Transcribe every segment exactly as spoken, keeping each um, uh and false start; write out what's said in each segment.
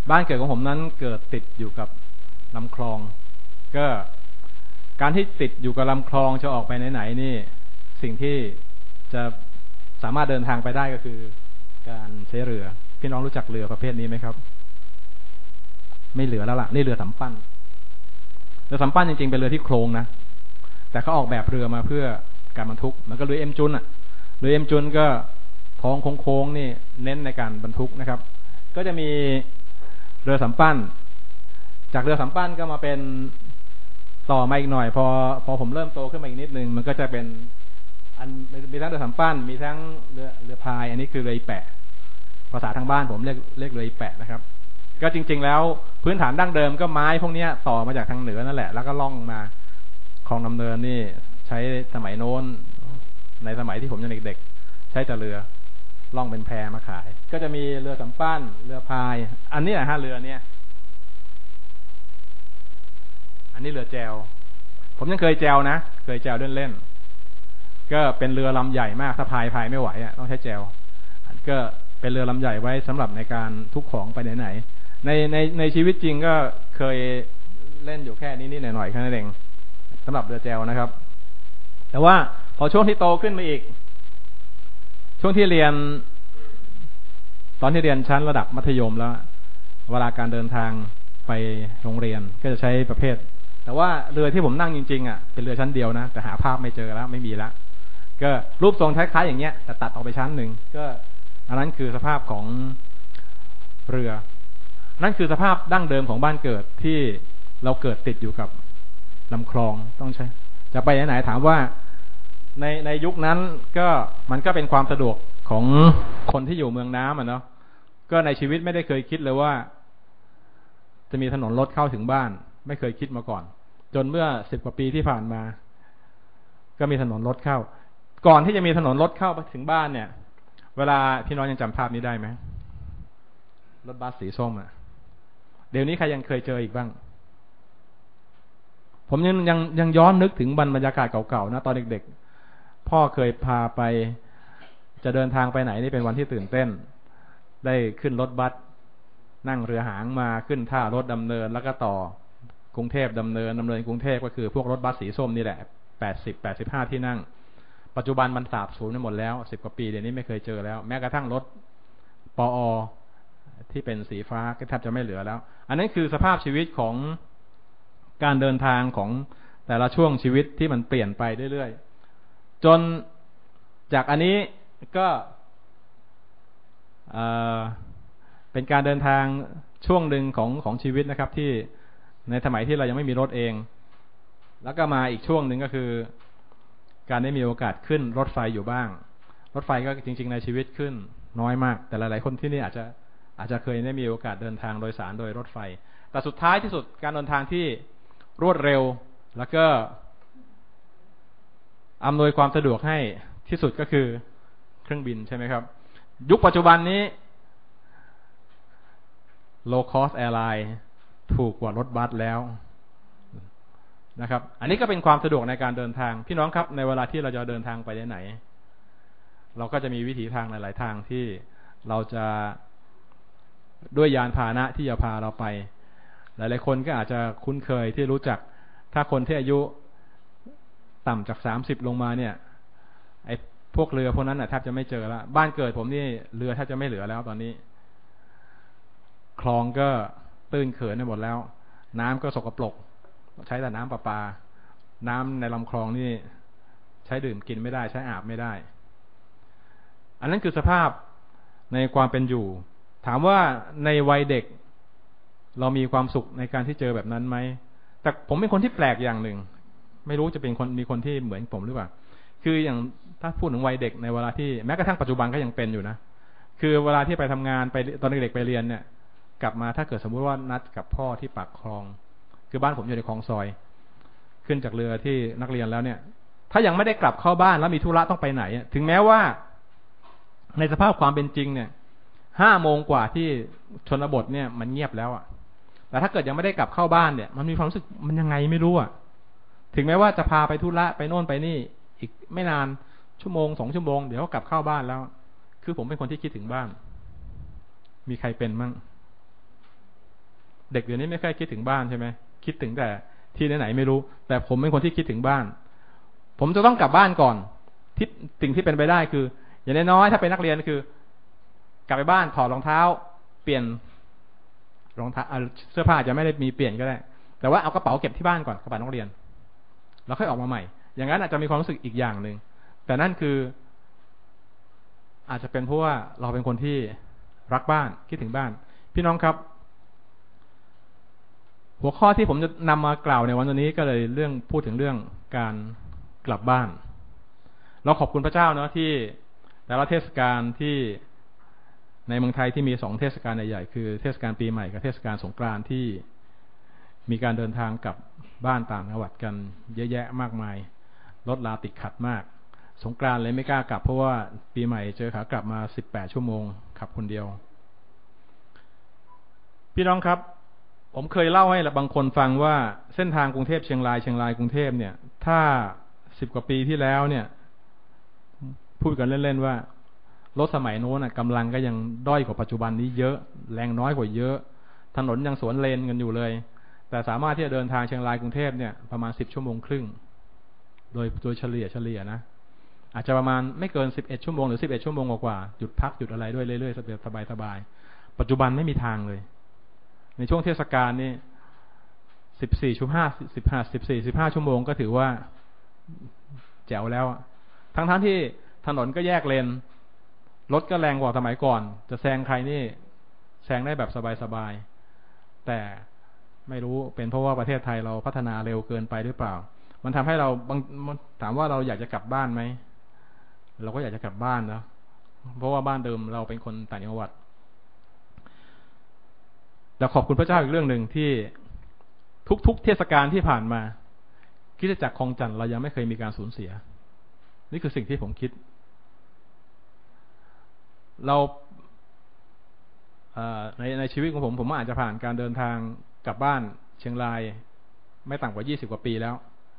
บ้านเกิดของผมนั้นเกิดติดอยู่กับลำคลองก็การที่ติดอยู่กับลำคลองจะออกไปไหนๆนี่สิ่งที่จะสามารถเดินทางไปได้ก็คือการใช้เรือพี่น้องรู้จักเรือประเภทนี้ไหมครับไม่เหลือแล้วล่ะนี่เรือสำปั้นเรือสำปั้นจริงๆเป็นเรือที่โครงนะแต่เขาออกแบบเรือมาเพื่อการบรรทุกมันก็เรือเอ็มจุนอ่ะเรือเอ็มจุนก็ท้องโค้งๆนี่เน้นในการบรรทุกนะครับก็จะมีเรือสำปั้นจากเรือสำปั้นก็มาเป็นต่อมาอีกหน่อยพอพอผมเริ่มโตขึ้นมาอีกนิดนึงมันก็จะเป็นอันมีทั้งเรือสำปั้นมีทั้งเรือเรือพายอันนี้คือเรือแปะภาษาทางบ้านผมเรียกเรียกเรือแปะนะครับก็จริงๆแล้วพื้นฐานดั้งเดิมก็ไม้พวกนี้ต่อมาจากทางเหนือนั่นแหละแล้วก็ล่องมาคลองดำเนินนี่ใช้สมัยโน้นในสมัยที่ผมยังเด็กๆใช้แต่เรือล่องเป็นแพมาขายก็จะมีเรือสำปั้นเรือพายอันนี้นะฮะเรือเนี้ยอันนี้เรือแจวผมยังเคยแจวนะเคยแจวเล่นๆก็เป็นเรือลำใหญ่มากถ้าพายพายไม่ไหวอ่ะต้องใช้แจวก็เป็นเรือลำใหญ่ไว้สำหรับในการทุกของไปไหนๆในในในชีวิตจริงก็เคยเล่นอยู่แค่นี้นิดหน่อยๆแค่นั้นเองสำหรับเรือแจวนะครับแต่ว่าพอช่วงที่โตขึ้นมาอีกช่วงที่เรียนตอนที่เรียนชั้นระดับมัธยมแล้วเวลาการเดินทางไปโรงเรียนก็จะใช้ประเภทแต่ว่าเรือที่ผมนั่งจริงๆอ่ะเป็นเรือชั้นเดียวนะแต่หาภาพไม่เจอแล้วไม่มีแล้วก็รูปทรงคล้ายๆอย่างเงี้ยแต่ตัดออกไปชั้นหนึ่งก็อันนั้นคือสภาพของเรือนั่นคือสภาพดั้งเดิมของบ้านเกิดที่เราเกิดติดอยู่กับลำคลองต้องใช้จะไปไหนถามว่าในในยุคนั้นก็มันก็เป็นความสะดวกของคนที่อยู่เมืองน้ำอ่ะเนาะก็ในชีวิตไม่ได้เคยคิดเลยว่าจะมีถนนรถเข้าถึงบ้านไม่เคยคิดมาก่อนจนเมื่อสิบกว่าปีที่ผ่านมาก็มีถนนรถเข้าก่อนที่จะมีถนนรถเข้าไปถึงบ้านเนี่ยเวลาพี่น้องยังจำภาพนี้ได้ไหมรถบัสสีส้มอ่ะเดี๋ยวนี้ใครยังเคยเจออีกบ้างผมยังยังยังย้อนนึกถึงบรรยากาศเก่าๆนะตอนเด็กๆพ่อเคยพาไปจะเดินทางไปไหนนี่เป็นวันที่ตื่นเต้นได้ขึ้นรถบัสนั่งเรือหางมาขึ้นท่ารถดำเนินแล้วก็ต่อกรุงเทพดำเนินดำเนินกรุงเทพก็คือพวกรถบัสสีส้มนี่แหละแปดสิบ แปดสิบห้าที่นั่งปัจจุบันมันสาบสูญไปหมดแล้วสิบกว่าปีเดี๋ยวนี้ไม่เคยเจอแล้วแม้กระทั่งรถปอ.ที่เป็นสีฟ้าก็แทบจะไม่เหลือแล้วอันนั้นคือสภาพชีวิตของการเดินทางของแต่ละช่วงชีวิตที่มันเปลี่ยนไปเรื่อยๆจนจากอันนี้ก็เอ่อเป็นการเดินทางช่วงหนึ่งของของชีวิตนะครับที่ในสมัยที่เรายังไม่มีรถเองแล้วก็มาอีกช่วงหนึ่งก็คือการได้มีโอกาสขึ้นรถไฟอยู่บ้างรถไฟก็จริงๆในชีวิตขึ้นน้อยมากแต่หลายๆคนที่นี่อาจจะอาจจะเคยได้มีโอกาสเดินทางโดยสารโดยรถไฟแต่สุดท้ายที่สุดการเดินทางที่รวดเร็วแล้วก็อำนวยความสะดวกให้ที่สุดก็คือเครื่องบินใช่ไหมครับยุคปัจจุบันนี้ low cost airline ถูกกว่ารถบัสแล้วนะครับอันนี้ก็เป็นความสะดวกในการเดินทางพี่น้องครับในเวลาที่เราจะเดินทางไปไหนเราก็จะมีวิถีทางหลายๆทางที่เราจะด้วยยานพาหนะที่จะพาเราไปหลายๆคนก็อาจจะคุ้นเคยที่รู้จักถ้าคนที่อายุต่ำจากสามสิบลงมาเนี่ยไอ้พวกเรือพวกนั้นน่ะแทบจะไม่เจอแล้วบ้านเกิดผมนี่เรือแทบจะไม่เหลือแล้วตอนนี้คลองก็ตื้นเขินไปหมดแล้วน้ำก็สกปรกใช้แต่น้ำประปาน้ำในลำคลองนี่ใช้ดื่มกินไม่ได้ใช้อาบไม่ได้อันนั้นคือสภาพในความเป็นอยู่ถามว่าในวัยเด็กเรามีความสุขในการที่เจอแบบนั้นไหมแต่ผมเป็นคนที่แปลกอย่างหนึ่งไม่รู้จะเป็นคนมีคนที่เหมือนผมหรือเปล่าคืออย่างถ้าพูดถึงวัยเด็กในเวลาที่แม้กระทั่งปัจจุบันก็ยังเป็นอยู่นะคือเวลาที่ไปทำงานไปตอนเด็กๆไปเรียนเนี่ยกลับมาถ้าเกิดสมมุติว่านัดกับพ่อที่ปากคลองคือบ้านผมอยู่ในคลองซอยขึ้นจากเรือที่นักเรียนแล้วเนี่ยถ้ายังไม่ได้กลับเข้าบ้านแล้วมีธุระต้องไปไหนถึงแม้ว่าในสภาพความเป็นจริงเนี่ยห้าโมงกว่าที่ชนบทเนี่ยมันเงียบแล้วอ่ะแต่ถ้าเกิดยังไม่ได้กลับเข้าบ้านเนี่ยมันมีความรู้สึกมันยังไงไม่รู้อ่ะถึงแม้ว่าจะพาไปธุระไปโน่นไปนี่อีกไม่นานชั่วโมงสองชั่วโมงเดี๋ยวก็กลับเข้าบ้านแล้วคือผมเป็นคนที่คิดถึงบ้านมีใครเป็นมั่งเด็กเดี๋ยวนี้ไม่ค่อยคิดถึงบ้านใช่ไหมคิดถึงแต่ที่ไหนๆไม่รู้แต่ผมเป็นคนที่คิดถึงบ้านผมจะต้องกลับบ้านก่อนที่สิ่งที่เป็นไปได้คืออย่างน้อยๆถ้าเป็นนักเรียนคือกลับไปบ้านถอดรองเท้าเปลี่ยนรองเท้าเสื้อผ้าจะไม่ได้มีเปลี่ยนก็ได้แต่ว่าเอากระเป๋าเก็บที่บ้านก่อนกระเป๋านักเรียนแล้วค่อยออกมาใหม่อย่างนั้นอาจจะมีความรู้สึกอีกอย่างหนึ่งแต่นั่นคืออาจจะเป็นเพราะว่าเราเป็นคนที่รักบ้านคิดถึงบ้านพี่น้องครับหัวข้อที่ผมจะนำมากล่าวในวันนี้ก็เลยเรื่องพูดถึงเรื่องการกลับบ้านเราขอบคุณพระเจ้าเนาะที่แต่ละเทศกาลที่ในเมืองไทยที่มีสองเทศกาลใหญ่ๆคือเทศกาลปีใหม่กับเทศกาลสงกรานต์ที่มีการเดินทางกลับบ้านต่างจังหวัดกันเยอะแยะมากมายรถลาติดขัดมากสงกรานต์เลยไม่กล้ากลับเพราะว่าปีใหม่เจอขากลับมาสิบแปดชั่วโมงขับคนเดียวพี่น้องครับผมเคยเล่าให้บางคนฟังว่าเส้นทางกรุงเทพเชียงรายเชียงรายกรุงเทพเนี่ยถ้าสิบกว่าปีที่แล้วเนี่ยพูดกันเล่นๆว่ารถสมัยโน้นกำลังก็ยังด้อยกว่าปัจจุบันนี้เยอะแรงน้อยกว่าเยอะถนนยังสวนเลนกันอยู่เลยแต่สามารถที่จะเดินทางเชียงรายกรุงเทพเนี่ยประมาณสิบชั่วโมงครึ่งโดยโดยเฉลี่ยเฉลี่ยนะอาจจะประมาณไม่เกินสิบเอ็ดชั่วโมงหรือสิบเอ็ดชั่วโมงกว่าหยุดพักหยุดอะไรด้วยเรื่อยๆสบายๆปัจจุบันไม่มีทางเลยในช่วงเทศกาลนี่สิบสี่ชั่วโมงสิบห้าสิบสี่สิบห้าชั่วโมงก็ถือว่าแจ๋วแล้วทั้งๆที่ถนนก็แยกเลนรถก็แรงกว่าสมัยก่อนจะแซงใครนี่แซงได้แบบสบายๆแต่ไม่รู้เป็นเพราะว่าประเทศไทยเราพัฒนาเร็วเกินไปหรือเปล่ามันทำให้เราบางถามว่าเราอยากจะกลับบ้านไหมเราก็อยากจะกลับบ้านนะเพราะว่าบ้านเดิมเราเป็นคนต่างจังหวัดแต่ขอบคุณพระเจ้าอีกเรื่องหนึ่งที่ทุกๆเทศกาลที่ผ่านมาคริสตจักรคลองจันทร์เรายังไม่เคยมีการสูญเสียนี่คือสิ่งที่ผมคิดเราในในชีวิตของผมผมอาจจะผ่านการเดินทางกลับบ้านเชียงรายไม่ต่ำกว่ายี่สิบกว่าปีแล้ว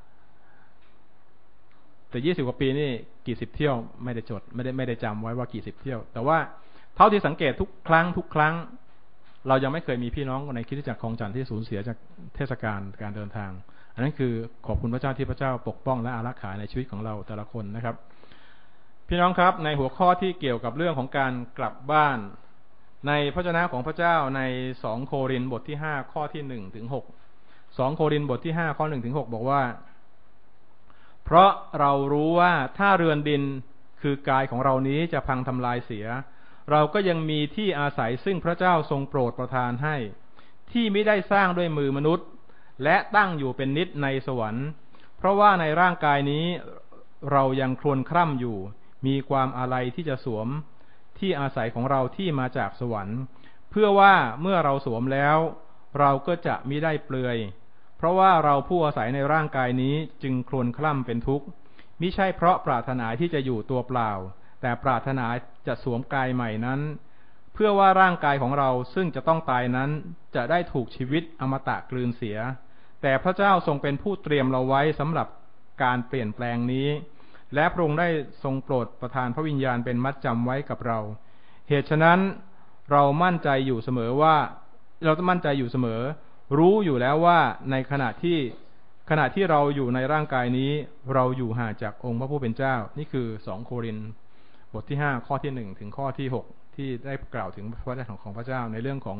แต่ยี่สิบกว่าปีนี่กี่สิบเที่ยวไม่ได้จดไม่ได้ไม่ได้จำไว้ว่ากี่สิบเที่ยวแต่ว่าเท่าที่สังเกตทุกครั้งทุกครั้งเรายังไม่เคยมีพี่น้องในคริสตจักรคลองจันทร์ที่สูญเสียจากเทศกาลการเดินทางอันนั้นคือขอบคุณพระเจ้าที่พระเจ้าปกป้องและอารักขาในชีวิตของเราแต่ละคนนะครับพี่น้องครับในหัวข้อที่เกี่ยวกับเรื่องของการกลับบ้านในพระวจนะของพระเจ้าในสองโครินธ์บทที่ห้าข้อที่หนึ่งถึงหกสองโครินธ์บทที่ห้าข้อหนึ่งถึงหกบอกว่าเพราะเรารู้ว่าถ้าเรือนดินคือกายของเรานี้จะพังทำลายเสียเราก็ยังมีที่อาศัยซึ่งพระเจ้าทรงโปรดประทานให้ที่ไม่ได้สร้างด้วยมือมนุษย์และตั้งอยู่เป็นนิจในสวรรค์เพราะว่าในร่างกายนี้เรายังครวญคร่ำอยู่มีความอาลัยที่จะสวมที่อาศัยของเราที่มาจากสวรรค์เพื่อว่าเมื่อเราสวมแล้วเราก็จะมิได้เปลือยเพราะว่าเราผู้อาศัยในร่างกายนี้จึงครวญคร่ำเป็นทุกข์มิใช่เพราะปรารถนาที่จะอยู่ตัวเปล่าแต่ปรารถนาจะสวมกายใหม่นั้นเพื่อว่าร่างกายของเราซึ่งจะต้องตายนั้นจะได้ถูกชีวิตอมตะกลืนเสียแต่พระเจ้าทรงเป็นผู้เตรียมเราไว้สำหรับการเปลี่ยนแปลงนี้และพระองค์ได้ทรงโปรดประทานพระวิญญาณเป็นมัดจำไว้กับเราเหตุฉะนั้นเรามั่นใจอยู่เสมอว่าเราต้องมั่นใจอยู่เสมอรู้อยู่แล้วว่าในขณะที่ขณะที่เราอยู่ในร่างกายนี้เราอยู่ห่างจากองค์พระผู้เป็นเจ้านี่คือสองโครินธ์บทที่ห้าข้อที่หนึ่งถึงข้อที่หกที่ได้กล่าวถึงพระวจนะของพระเจ้าในเรื่องของ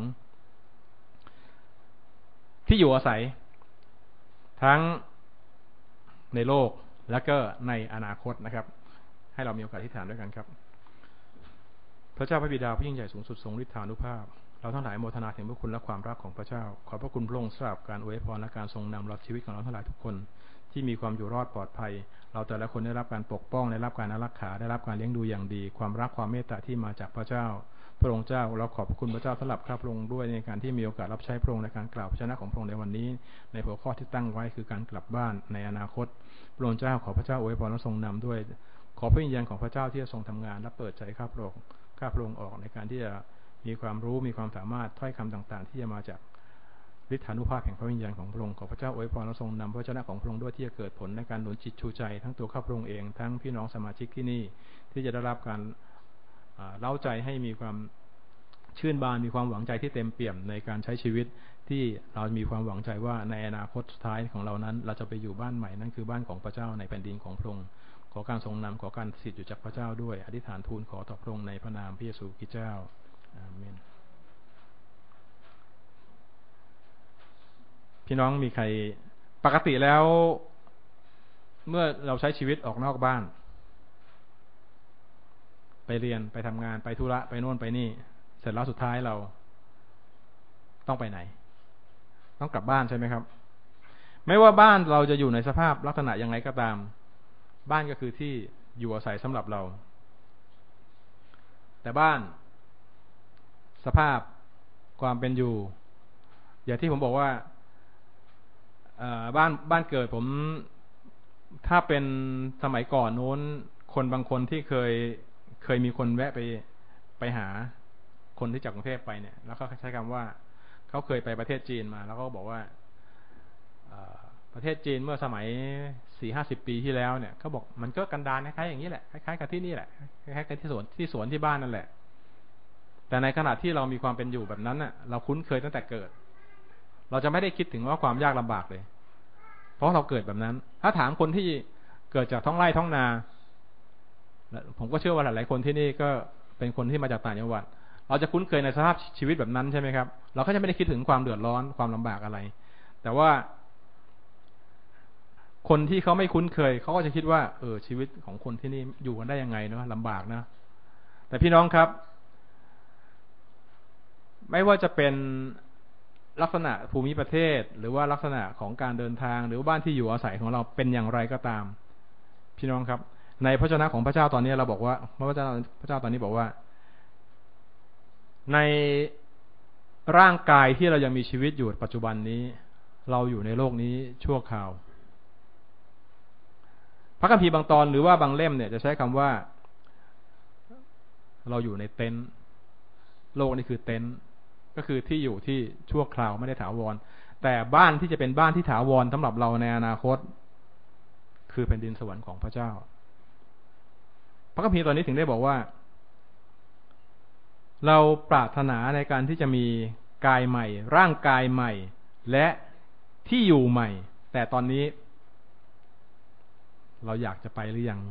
ที่อยู่อาศัยทั้งในโลกและก็ในอนาคตนะครับให้เรามีโอกาสที่ฐานด้วยกันครับพระเจ้าพระบิดาผู้ยิ่งใหญ่สูงสุดทรงฤทธานุภาพเราทั้งหลายโมทนาถึงพระคุณและความรักของพระเจ้าขอบพระคุณพระองค์สำหรับการอวยพรและการทรงนำรับชีวิตของเราทั้งหลายทุกคนที่มีความอยู่รอดปลอดภัยเราแต่ละคนได้รับการปกป้องได้รับการอารักขาได้รับการเลี้ยงดูอย่างดีความรักความเมตตาที่มาจากพระเจ้าพระองค์เจ้าเราขอบพระคุณพระเจ้าสำหรับข้าพระองค์ด้วยในการที่มีโอกาสรับใช้พระองค์ในการกล่าวพระชนะของพระองค์ในวันนี้ในหัวข้อที่ตั้งไว้คือการกลับบ้านในอนาคตพระองค์เจ้าขอพระเจ้าอวยพรและทรงนำด้วยขอพระวิญญาณของพระเจ้าที่จะทรงทำงานและเปิดใจข้าพระองค์ข้าพระองค์ออกในการที่จะมีความรู้มีความสามารถถ้อยคำต่างๆที่จะมาจากฤทธานุภาพแห่งพระวิญญาณของพระองค์ขอพระเจ้าอวยพรและทรงนำพระวจนะของพระองค์ด้วยที่จะเกิดผลในการหนุนจิตชูใจทั้งตัวข้าพระองค์เองทั้งพี่น้องสมาชิกที่นี่ที่จะได้รับการเล้าใจให้มีความชื่นบานมีความหวังใจที่เต็มเปี่ยมในการใช้ชีวิตที่เรามีความหวังใจว่าในอนาคตสุดท้ายของเรานั้นเราจะไปอยู่บ้านใหม่นั่นคือบ้านของพระเจ้าในแผ่นดินของพระองค์ขอการทรงนำขอการสิทธิ์อยู่จากพระเจ้าด้วยอธิษฐานทูลขอต่อพระองค์ในพระนามพระเยซูคริสต์เจ้าอาเมนพี่น้องมีใครปกติแล้วเมื่อเราใช้ชีวิตออกนอกบ้านไปเรียนไปทำงานไปธุระไปโน่นไปนี่เสร็จแล้วสุดท้ายเราต้องไปไหนต้องกลับบ้านใช่ไหมครับไม่ว่าบ้านเราจะอยู่ในสภาพลักษณะยังไงก็ตามบ้านก็คือที่อยู่อาศัยสำหรับเราแต่บ้านสภาพความเป็นอยู่อย่างที่ผมบอกว่าบ้านบ้านเกิดผมถ้าเป็นสมัยก่อนโน้นคนบางคนที่เคยเคยมีคนแวะไปไปหาคนที่จากกรุงเทพไปเนี่ยแล้วก็ใช้คำว่าเขาเคยไปประเทศจีนมาแล้วก็บอกว่าประเทศจีนเมื่อสมัยสี่ห้าสิบปีที่แล้วเนี่ยเขาบอกมันก็กันดารคล้ายๆอย่างนี้แหละคล้ายๆกับที่นี่แหละคล้ายๆกับที่สวนที่สวนที่บ้านนั่นแหละแต่ในขณะที่เรามีความเป็นอยู่แบบนั้นน่ะเราคุ้นเคยตั้งแต่เกิดเราจะไม่ได้คิดถึงว่าความยากลำบากเลยเพราะเราเกิดแบบนั้นถ้าถามคนที่เกิดจากท้องไร่ท้องนาผมก็เชื่อว่าหลายๆคนที่นี่ก็เป็นคนที่มาจากต่างจังหวัดเราจะคุ้นเคยในสภาพชีวิตแบบนั้นใช่ไหมครับเราก็จะไม่ได้คิดถึงความเดือดร้อนความลำบากอะไรแต่ว่าคนที่เขาไม่คุ้นเคยเขาก็จะคิดว่าเออชีวิตของคนที่นี่อยู่กันได้ยังไงเนาะลำบากนะแต่พี่น้องครับไม่ว่าจะเป็นลักษณะภูมิประเทศหรือว่าลักษณะของการเดินทางหรือบ้านที่อยู่อาศัยของเราเป็นอย่างไรก็ตามพี่น้องครับในพระชนะของพระเจ้าตอนนี้เราบอกว่าพระเจ้าพระเจ้าตอนนี้บอกว่าในร่างกายที่เรายังมีชีวิตอยู่ปัจจุบันนี้เราอยู่ในโลกนี้ชั่วคราวพระคัมภีร์บางตอนหรือว่าบางเล่มเนี่ยจะใช้คำว่าเราอยู่ในเต็นท์โลกนี้คือเต็นท์ก็คือที่อยู่ที่ชั่วคราวไม่ได้ถาวรแต่บ้านที่จะเป็นบ้านที่ถาวรสำหรับเราในอนาคตคือแผ่นดินสวรรค์ของพระเจ้าพระคัมภีร์ตอนนี้ถึงได้บอกว่าเราปรารถนาในการที่จะมีกายใหม่ร่างกายใหม่และที่อยู่ใหม่แต่ตอนนี้เราอยากจะไปหรือยัง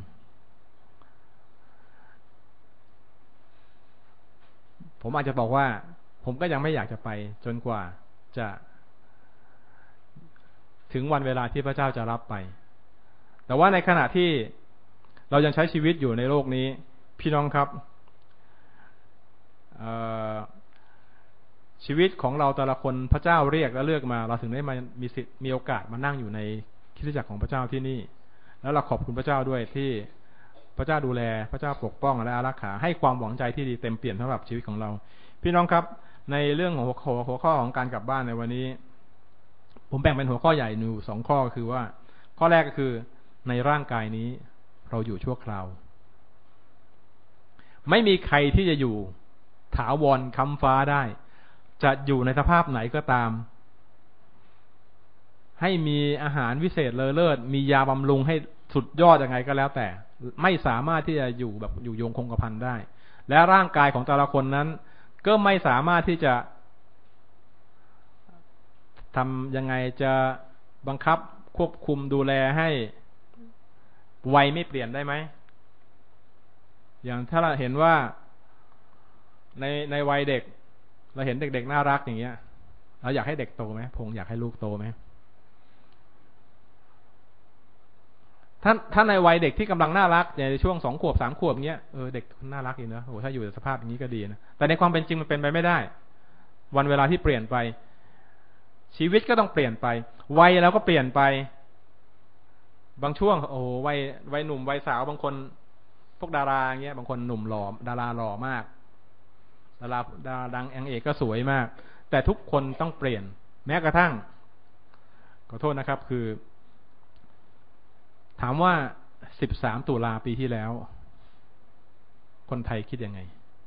ผมอาจจะบอกว่าผมก็ยังไม่อยากจะไปจนกว่าจะถึงวันเวลาที่พระเจ้าจะรับไปแต่ว่าในขณะที่เรายังใช้ชีวิตอยู่ในโลกนี้พี่น้องครับชีวิตของเราแต่ละคนพระเจ้าเรียกและเลือกมาเราถึงได้มามีสิทธิ์มีโอกาสมานั่งอยู่ในคริสตจักรของพระเจ้าที่นี่แล้วเราขอบคุณพระเจ้าด้วยที่พระเจ้าดูแลพระเจ้าปกป้องและอารักขาให้ความหวังใจที่ดีเต็มเปี่ยมสำหรับชีวิตของเราพี่น้องครับในเรื่องของหัวข้อหัวข้อของการกลับบ้านในวันนี้ผมแบ่งเป็นหัวข้อใหญ่อยู่สองข้อคือว่าข้อแรกก็คือในร่างกายนี้เราอยู่ชั่วคราวไม่มีใครที่จะอยู่ถาวรค้ำฟ้าได้จะอยู่ในสภาพไหนก็ตามให้มีอาหารวิเศษเลอเลิศมียาบำรุงให้สุดยอดยังไงก็แล้วแต่ไม่สามารถที่จะอยู่แบบอยู่ยงคงกระพันได้และร่างกายของแต่ละคนนั้นก็ไม่สามารถที่จะทำยังไงจะบังคับควบคุมดูแลให้วัยไม่เปลี่ยนได้ไหมอย่างถ้าเราเห็นว่าในในวัยเด็กเราเห็นเด็กๆน่ารักอย่างเงี้ยเราอยากให้เด็กโตไหมพงอยากให้ลูกโตไหมถ้าถ้าในวัยเด็กที่กำลังน่ารักในช่วงสองขวบสามขวบเงี้ยเออเด็กน่ารักอีกเนอะโอ้ถ้าอยู่ในสภาพอย่างนี้ก็ดีนะแต่ในความเป็นจริงมันเป็นไปไม่ได้วันเวลาที่เปลี่ยนไปชีวิตก็ต้องเปลี่ยนไปวัยเราก็เปลี่ยนไปบางช่วงโอ้วัยวัยหนุ่มวัยสาวบางคนพวกดาราเงี้ยบางคนหนุ่มหล่อดาราหล่อมากดาราดาราดังนางเอกก็สวยมากแต่ทุกคนต้องเปลี่ยนแม้กระทั่งขอโทษนะครับคือถามว่าสิบสามตุลาปีที่แล้วคนไทยคิดยังไง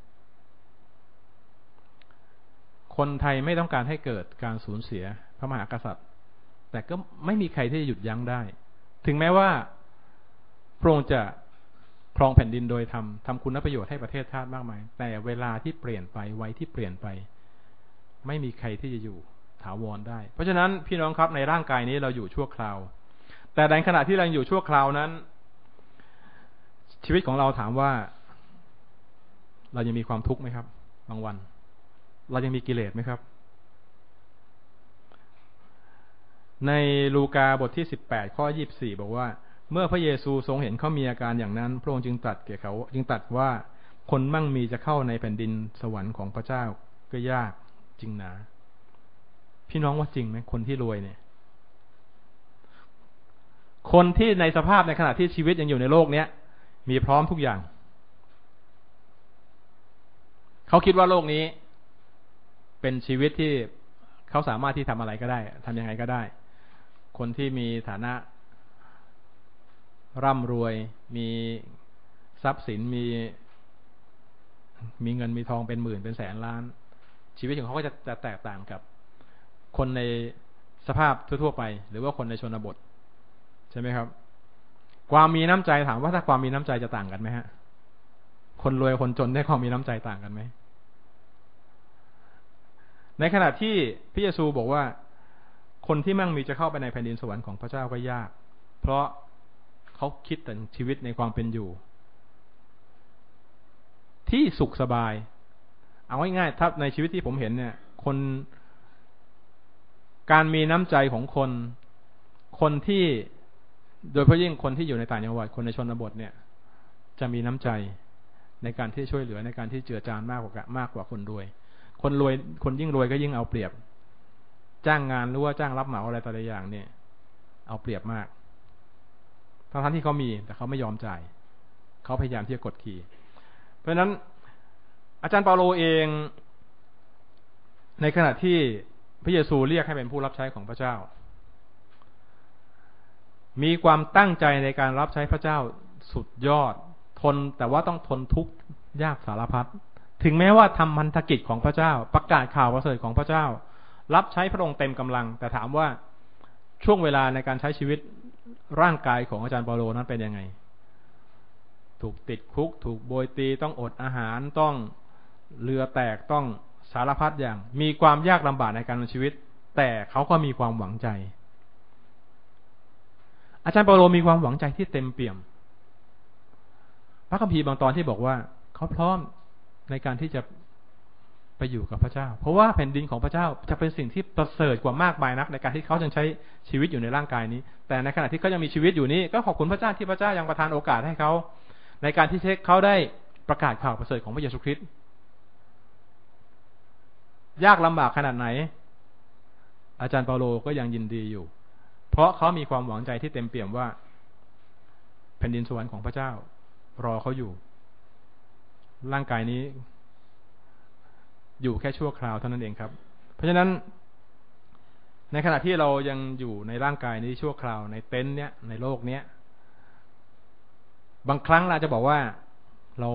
คนไทยไม่ต้องการให้เกิดการสูญเสียพระมหากษัตริย์แต่ก็ไม่มีใครที่จะหยุดยั้งได้ถึงแม้ว่าพระองค์จะครองแผ่นดินโดยทำทำคุณประโยชน์ให้ประเทศชาติมากมายแต่เวลาที่เปลี่ยนไปวัยที่เปลี่ยนไปไม่มีใครที่จะอยู่ถาวรได้เพราะฉะนั้นพี่น้องครับในร่างกายนี้เราอยู่ชั่วคราวแต่ในขณะที่เราอยู่ชั่วคราวนั้นชีวิตของเราถามว่าเรายังมีความทุกข์ไหมครับบางวันเรายังมีกิเลสไหมครับในลูกาบทที่สิบแปดข้อยี่สิบสี่บอกว่าเมื่อพระเยซูทรงเห็นเขามีอาการอย่างนั้นพระองค์จึงตรัสแก่เขาจึงตรัสว่าคนมั่งมีจะเข้าในแผ่นดินสวรรค์ของพระเจ้าก็ยากจริงหนาพี่น้องว่าจริงไหมคนที่รวยเนี่ยคนที่ในสภาพในขณะที่ชีวิตยังอยู่ในโลกเนี้ยมีพร้อมทุกอย่างเขาคิดว่าโลกนี้เป็นชีวิตที่เขาสามารถที่ทำอะไรก็ได้ทำยังไงก็ได้คนที่มีฐานะร่ำรวยมีทรัพย์สินมีมีเงินมีทองเป็นหมื่นเป็นแสนล้านชีวิตของเขาก็จะจะแตกต่างกับคนในสภาพทั่วๆไปหรือว่าคนในชนบทใช่ไหมครับความมีน้ำใจถามว่าถ้าความมีน้ำใจจะต่างกันไหมฮะคนรวยคนจนได้ความมีน้ำใจต่างกันไหมในขณะที่พระเยซูบอกว่าคนที่มั่งมีจะเข้าไปในแผ่นดินสวรรค์ของพระเจ้าก็ยากเพราะเขาคิดถึงชีวิตในความเป็นอยู่ที่สุขสบายเอาง่ายๆถ้าในชีวิตที่ผมเห็นเนี่ยคนการมีน้ำใจของคนคนที่โดยเฉพาะยิ่งคนที่อยู่ในต่างจังหวัดคนในชนบทเนี่ยจะมีน้ำใจในการที่ช่วยเหลือในการที่เจือจานมากกว่ามากกว่าคนรวยคนรวยคนยิ่งรวยก็ยิ่งเอาเปรียบจ้างงานหรือว่าจ้างรับเหมาอะไรต่างๆอย่างเนี่ยเอาเปรียบมากทั้งๆที่เขามีแต่เขาไม่ยอมจ่ายเขาพยายามที่จะกดขี่เพราะฉะนั้นอาจารย์เปาโลเองในขณะที่พระเยซูเรียกให้เป็นผู้รับใช้ของพระเจ้ามีความตั้งใจในการรับใช้พระเจ้าสุดยอดทนแต่ว่าต้องทนทุกข์ยากสารพัดถึงแม้ว่าทำพันธกิจของพระเจ้าประกาศข่าวประเสริฐของพระเจ้ารับใช้พระองค์เต็มกำลังแต่ถามว่าช่วงเวลาในการใช้ชีวิตร่างกายของอาจารย์เปาโลนั้นเป็นยังไงถูกติดคุกถูกโบยตีต้องอดอาหารต้องเรือแตกต้องสารพัดอย่างมีความยากลำบากในการดำเนินชีวิตแต่เขาก็มีความหวังใจอาจารย์เปาโลมีความหวังใจที่เต็มเปี่ยมพระคัมภีร์บางตอนที่บอกว่าเขาพร้อมในการที่จะไปอยู่กับพระเจ้าเพราะว่าแผ่นดินของพระเจ้าจะเป็นสิ่งที่ประเสริฐกว่ามากมายนักในการที่เขาจะใช้ชีวิตอยู่ในร่างกายนี้แต่ในขณะที่เขายังมีชีวิตอยู่นี้ก็ขอบคุณพระเจ้าที่พระเจ้ายังประทานโอกาสให้เขาในการที่เขาได้ประกาศข่าวประเสริฐของพระเยซูคริสต์ยากลำบากขนาดไหนอาจารย์เปาโลก็ยังยินดีอยู่เพราะเขามีความหวังใจที่เต็มเปี่ยมว่าแผ่นดินสวรรค์ของพระเจ้ารอเขาอยู่ร่างกายนี้อยู่แค่ชั่วคราวเท่านั้นเองครับเพราะฉะนั้นในขณะที่เรายังอยู่ในร่างกายนี้ชั่วคราวในเต็นท์เนี้ยในโลกเนี้ยบางครั้งเราจะบอกว่าเรา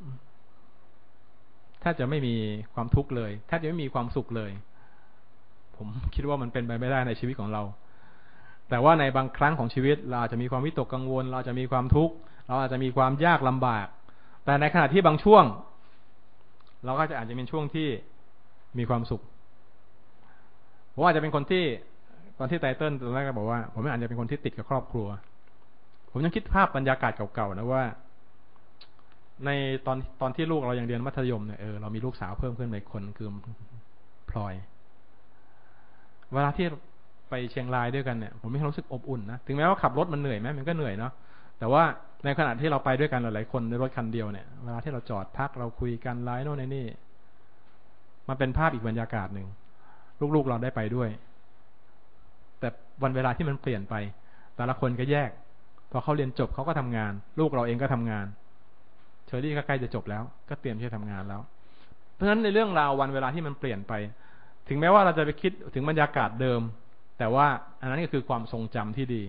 แทบจะไม่มีความทุกข์เลยแทบจะไม่มีความสุขเลยผมคิดว่ามันเป็นไปไม่ได้ในชีวิตของเราแต่ว่าในบางครั้งของชีวิตเราอาจจะมีความวิตกกังวลเราจะมีความทุกข์เราอาจจะมีความยากลำบากแต่ในขณะที่บางช่วงเราก็จะอาจจะเป็นช่วงที่มีความสุขผมอาจจะเป็นคนที่ตอนที่ไตเติ้ลตอนแรกก็บอกว่าผมอาจจะเป็นคนที่ติดกับครอบครัวผมยังคิดภาพบรรยากาศเก่าๆนะว่าในตอนตอนที่ลูกเรายังเรียนมัธยมเนี่ยเออเรามีลูกสาวเพิ่มขึ้นไปคนคือพลอยเวลาที่ไปเชียงรายด้วยกันเนี่ยผมมีความรู้สึกอบอุ่นนะถึงแม้ว่าขับรถมันเหนื่อยไหมมันก็เหนื่อยเนาะแต่ว่าในขณะที่เราไปด้วยกันหลายๆคนในรถคันเดียวเนี่ยเวลาที่เราจอดพักเราคุยกันไลน์โน่นนี่มันเป็นภาพอีกบรรยากาศหนึ่งลูกๆเราได้ไปด้วยแต่วันเวลาที่มันเปลี่ยนไปแต่ละคนก็แยกพอเขาเรียนจบเขาก็ทำงานลูกเราเองก็ทำงานเชอรี่ก็ใกล้จะจบแล้วก็เตรียมที่จะทำงานแล้วเพราะฉะนั้นในเรื่องราววันเวลาที่มันเปลี่ยนไปถึงแม้ว่าเราจะไปคิดถึงบรรยากาศเดิมแต่ว่าอันนั้นก็คือความทรงจำที่ดี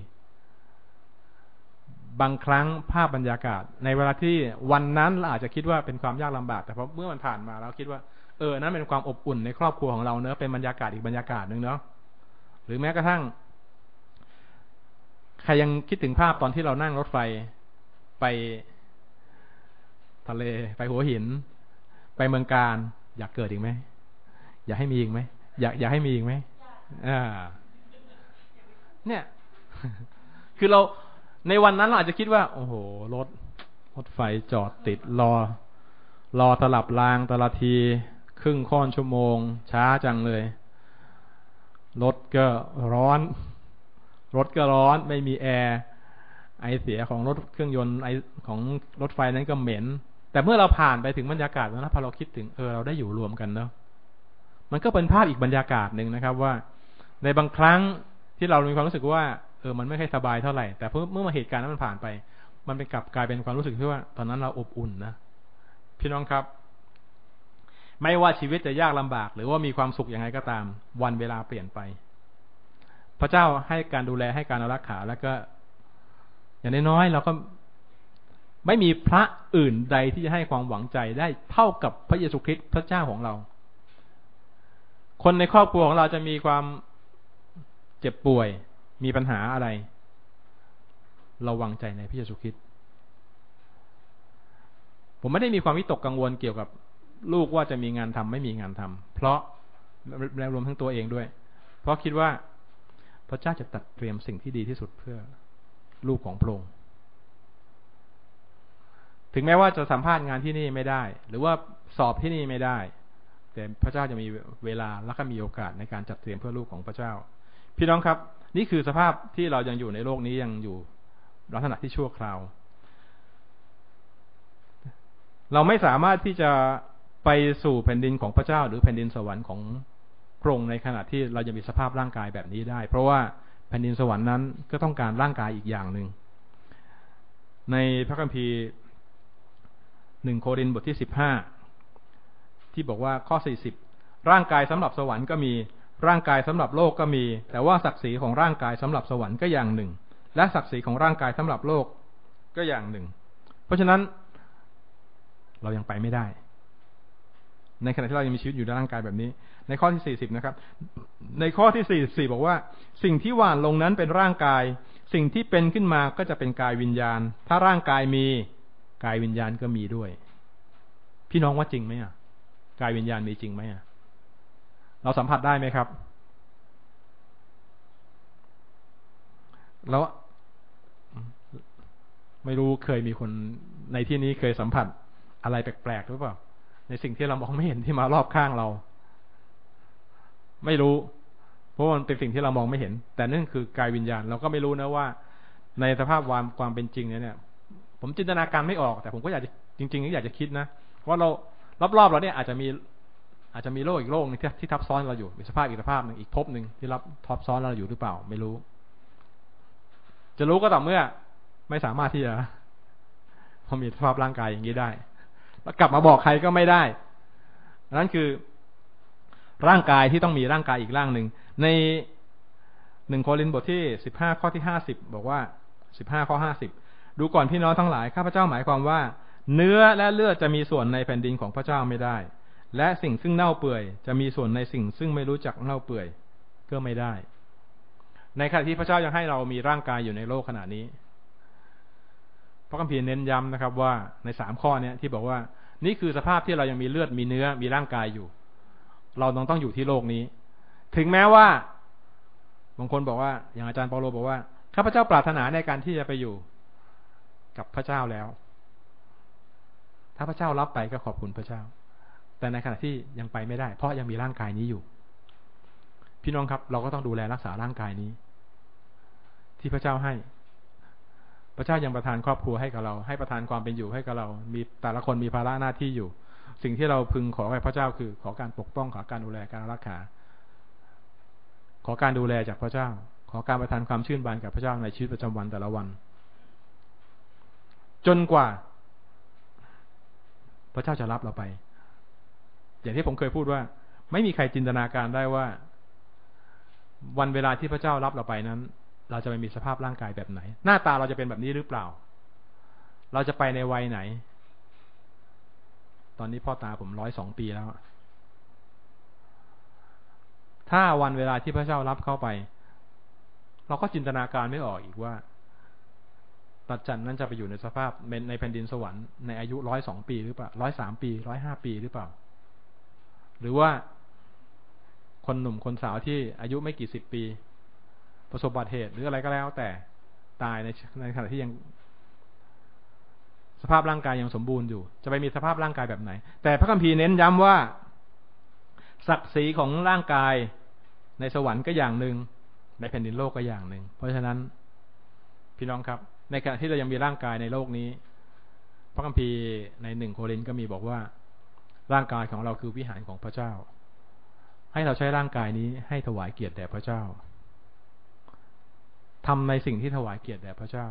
บางครั้งภาพบรรยากาศในเวลาที่วันนั้นเราอาจจะคิดว่าเป็นความยากลำบากแต่พอเมื่อมันผ่านมาเราคิดว่าเออนั้นเป็นความอบอุ่นในครอบครัวของเราเนอะเป็นบรรยากาศอีกบรรยากาศนึงเนาะหรือแม้กระทั่งใครยังคิดถึงภาพตอนที่เรานั่งรถไฟไปทะเลไปหัวหินไปเมืองการอยากเกิดอีกไหมอยากให้มีอีกไหมอยากอยากให้มีอีกไหมอ่าเนี่ย คือเราในวันนั้นเราอาจจะคิดว่าโอ้โหรถรถไฟจอดติดรอรอตลับรางแต่ละทีครึ่งค่อนชั่วโมงช้าจังเลยรถก็ร้อนรถก็ร้อนไม่มีแอร์ไอเสียของรถเครื่องยนต์ไอของรถไฟนั้นก็เหม็นแต่เมื่อเราผ่านไปถึงบรรยากาศนั้นพอเราคิดถึงเออเราได้อยู่รวมกันเนาะมันก็เป็นภาพอีกบรรยากาศหนึ่งนะครับว่าในบางครั้งที่เรามีความรู้สึกว่าเออมันไม่ค่อยสบายเท่าไหร่แต่เมื่อมาเหตุการณ์นั้นมันผ่านไปมันเป็นกลับกลายเป็นความรู้สึกที่ว่าตอนนั้นเราอบอุ่นนะพี่น้องครับไม่ว่าชีวิตจะยากลำบากหรือว่ามีความสุขอย่างไรก็ตามวันเวลาเปลี่ยนไปพระเจ้าให้การดูแลให้การรักษาแล้วก็อย่างน้อยๆเราก็ไม่มีพระอื่นใดที่จะให้ความหวังใจได้เท่ากับพระเยซูคริสต์พระเจ้าของเราคนในครอบครัวของเราจะมีความเจ็บป่วยมีปัญหาอะไรเราวางใจในพระเยซูคริสต์ผมไม่ได้มีความวิตกกังวลเกี่ยวกับลูกว่าจะมีงานทำไม่มีงานทำเพราะและรวมทั้งตัวเองด้วยเพราะคิดว่าพระเจ้าจะตัดเตรียมสิ่งที่ดีที่สุดเพื่อลูกของพระองค์ถึงแม้ว่าจะสัมภาษณ์งานที่นี่ไม่ได้หรือว่าสอบที่นี่ไม่ได้แต่พระเจ้าจะมีเวลาและก็มีโอกาสในการจัดเตรียมเพื่อลูกของพระเจ้าพี่น้องครับนี่คือสภาพที่เรายังอยู่ในโลกนี้ยังอยู่ลักษณะที่ชั่วคราวเราไม่สามารถที่จะไปสู่แผ่นดินของพระเจ้าหรือแผ่นดินสวรรค์ของพระองค์ในขณะที่เรายังมีสภาพร่างกายแบบนี้ได้เพราะว่าแผ่นดินสวรรค์นั้นก็ต้องการร่างกายอีกอย่างหนึ่งในพระคัมภีร์หนึ่งโครินธ์บทที่สิบห้าที่บอกว่าข้อสี่สิบร่างกายสำหรับสวรรค์ก็มีร่างกายสำหรับโลกก็มีแต่ว่าศักดิ์ศรีของร่างกายสำหรับสวรรค์ก็อย่างหนึ่งและศักดิ์ศรีของร่างกายสำหรับโลกก็อย่างหนึ่งเพราะฉะนั้นเรายังไปไม่ได้ในขณะที่เรายังมีชีวิตอยู่ในร่างกายแบบนี้ในข้อที่สี่สิบนะครับในข้อที่สี่สิบสี่บอกว่าสิ่งที่หว่านลงนั้นเป็นร่างกายสิ่งที่เป็นขึ้นมาก็จะเป็นกายวิญญาณถ้าร่างกายมีกายวิญญาณก็มีด้วยพี่น้องว่าจริงไหมอ่ะกายวิญญาณมีจริงไหมอ่ะเราสัมผัสได้ไหมครับแล้วไม่รู้เคยมีคนในที่นี้เคยสัมผัสอะไรแปลกๆหรือเปล่าในสิ่งที่เรามองไม่เห็นที่มารอบข้างเราไม่รู้เพราะมันเป็นสิ่งที่เรามองไม่เห็นแต่นั่นคือกายวิญญาณเราก็ไม่รู้นะว่าในสภาพความความเป็นจริงเนี่ยผมจินตนาการไม่ออกแต่ผมก็อยากจะจริงๆก็อยากจะคิดนะว่าเรารอบๆเราเนี่ยอาจจะมีอาจจะมีโลกอีกโลกนึงที่ที่ทับซ้อนเราอยู่มีสภาพอีกสภาพหนึ่งอีกภพหนึ่งที่รับทับซ้อนเราอยู่หรือเปล่าไม่รู้จะรู้ก็ต่อเมื่อไม่สามารถที่จะพอมีสภาพร่างกายอย่างนี้ได้แล้วกลับมาบอกใครก็ไม่ได้นั่นคือร่างกายที่ต้องมีร่างกายอีกร่างหนึ่งในหนึ่งโครินธ์บทที่สิบห้าข้อที่ห้าสิบบอกว่าสิบห้าข้อห้าสิบดูก่อนพี่น้องทั้งหลายข้าพเจ้าหมายความว่าเนื้อและเลือดจะมีส่วนในแผ่นดินของพระเจ้าไม่ได้และสิ่งซึ่งเน่าเปื่อยจะมีส่วนในสิ่งซึ่งไม่รู้จักเน่าเปื่อยก็ไม่ได้ในขณะที่พระเจ้ายังให้เรามีร่างกายอยู่ในโลกขณะนี้พระคัมภีร์เน้นย้ำนะครับว่าในสามข้อนี้ที่บอกว่านี่คือสภาพที่เรายังมีเลือดมีเนื้อมีร่างกายอยู่เราต้องต้องอยู่ที่โลกนี้ถึงแม้ว่าบางคนบอกว่าอย่างอาจารย์เปาโลบอกว่าข้าพเจ้าปรารถนาในการที่จะไปอยู่กับพระเจ้าแล้วถ้าพระเจ้ารับไปก็ขอบคุณพระเจ้าแต่ในขณะที่ยังไปไม่ได้เพราะยังมีร่างกายนี้อยู่พี่น้องครับเราก็ต้องดูแลรักษาร่างกายนี้ที่พระเจ้าให้พระเจ้ายังประทานครอบครัวให้กับเราให้ประทานความเป็นอยู่ให้กับเรามีแต่ละคนมีภาระหน้าที่อยู่สิ่งที่เราพึงขอให้พระเจ้าคือขอการปกป้องขอการดูแลการรักษาขอการดูแลจากพระเจ้าขอการประทานความชื่นบานกับพระเจ้าในชีวิตประจำวันแต่ละวันจนกว่าพระเจ้าจะรับเราไปอย่างที่ผมเคยพูดว่าไม่มีใครจินตนาการได้ว่าวันเวลาที่พระเจ้ารับเราไปนั้นเราจะไปมีสภาพร่างกายแบบไหนหน้าตาเราจะเป็นแบบนี้หรือเปล่าเราจะไปในวัยไหนตอนนี้พ่อตาผมร้อยสองปีแล้วถ้าวันเวลาที่พระเจ้ารับเข้าไปเราก็จินตนาการไม่ออกอีกว่าตัดจันนั้นจะไปอยู่ในสภาพในแผ่นดินสวรรค์ในอายุร้อยสองปีหรือเปล่าร้อยสามปีร้อยห้าปีหรือเปล่าหรือว่าคนหนุ่มคนสาวที่อายุไม่กี่สิบปีประสบอุบัติเหตุหรืออะไรก็แล้วแต่ตายในในขณะที่ยังสภาพร่างกายยังสมบูรณ์อยู่จะไปมีสภาพร่างกายแบบไหนแต่พระคัมภีร์เน้นย้ำว่าศักดิ์ศรีของร่างกายในสวรรค์ก็อย่างหนึ่งในแผ่นดินโลกก็อย่างหนึ่งเพราะฉะนั้นพี่น้องครับในขณะที่เรายังมีร่างกายในโลกนี้พระคัมภีร์ในหนึ่งโครินธ์ก็มีบอกว่าร่างกายของเราคือวิหารของพระเจ้าให้เราใช้ร่างกายนี้ให้ถวายเกียรติแด่พระเจ้าทำในสิ่งที่ถวายเกียรติแด่พระเจ้า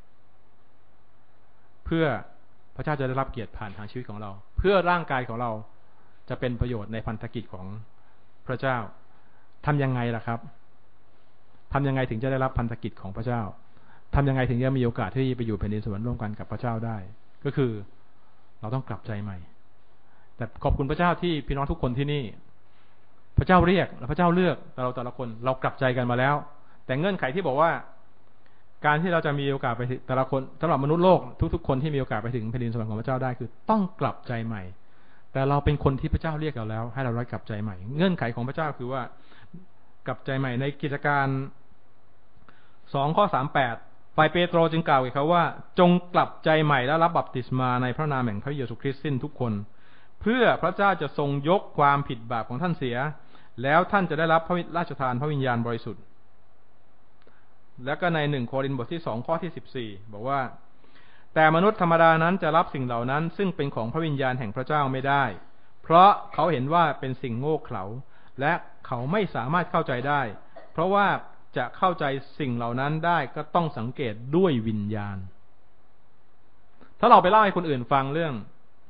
เพื่อพระเจ้าจะได้รับเกียรติผ่านทางชีวิตของเราเพื่อร่างกายของเราจะเป็นประโยชน์ในพันธกิจของพระเจ้าทำยังไงล่ะครับทำยังไงถึงจะได้รับพันธกิจของพระเจ้าทำยังไงถึงจะมีโอกาสที่ไปอยู่แผ่นดินสวรรค์ร่วมกันกับพระเจ้าได้ก็คือเราต้องกลับใจใหม่แต่ขอบคุณพระเจ้าที่พี่น้องทุกคนที่นี่พระเจ้าเรียกและพระเจ้าเลือกแต่เราแต่ละคนเรากลับใจกันมาแล้วแต่เงื่อนไขที่บอกว่าการที่เราจะมีโอกาสไปแต่ละคนสำหรับมนุษย์โลกทุกๆคนที่มีโอกาสไปถึงแผ่นดินสวรรค์ของพระเจ้าได้คือต้องกลับใจใหม่แต่เราเป็นคนที่พระเจ้าเรียกเราแล้วให้เราได้กลับใจใหม่เงื่อนไขของพระเจ้าคือว่ากลับใจใหม่ในกิจการสองข้อสามแปดฝ่ายเปโตรจึงกล่าวกับเขาว่าจงกลับใจใหม่และรับบัพติศมาในพระนามแห่งพระเยซูคริสต์สิ้นทุกคนเพื่อพระเจ้าจะทรงยกความผิดบาปของท่านเสียแล้วท่านจะได้รับพระราชทานพระวิญญาณบริสุทธิ์แล้วก็ในหนึ่งโครินธ์บทที่สองข้อที่สิบสี่บอกว่าแต่มนุษย์ธรรมดานั้นจะรับสิ่งเหล่านั้นซึ่งเป็นของพระวิญญาณแห่งพระเจ้าไม่ได้เพราะเขาเห็นว่าเป็นสิ่งโง่เขลาและเขาไม่สามารถเข้าใจได้เพราะว่าจะเข้าใจสิ่งเหล่านั้นได้ก็ต้องสังเกตด้วยวิญญาณถ้าเราไปเล่าให้คนอื่นฟังเรื่อง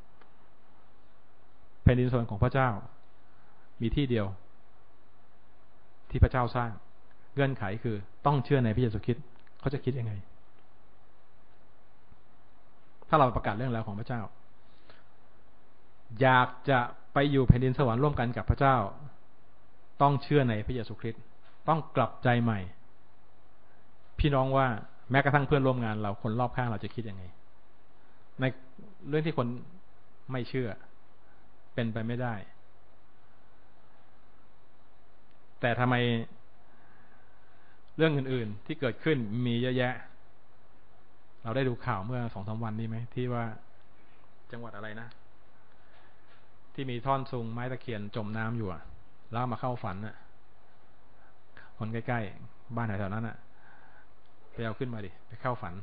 แผ่นดินสวรรค์ของพระเจ้ามีที่เดียวที่พระเจ้าสร้างเงื่อนไขคือต้องเชื่อในพระเยซูคริสต์เขาจะคิดยังไงถ้าเราประกาศเรื่องราวของพระเจ้าอยากจะไปอยู่แผ่นดินสวรรค์ร่วมกันกับพระเจ้าต้องเชื่อในพระเยซูคริสต์ต้องกลับใจใหม่พี่น้องว่าแม้กระทั่งเพื่อนร่วมงานเราคนรอบข้างเราจะคิดยังไงในเรื่องที่คนไม่เชื่อเป็นไปไม่ได้แต่ทำไมเรื่องอื่นๆที่เกิดขึ้นมีเยอะแยะเราได้ดูข่าวเมื่อสองสามวันนี้ไหมที่ว่าจังหวัดอะไรนะที่มีท่อนซุงไม้ตะเคียนจมน้ำอยู่อ่ะแล้วมาเข้าฝันอ่ะคนใกล้ๆบ้านแถวๆนั้นอ่ะไปเอาขึ้นมาดิไปเข้าฝัน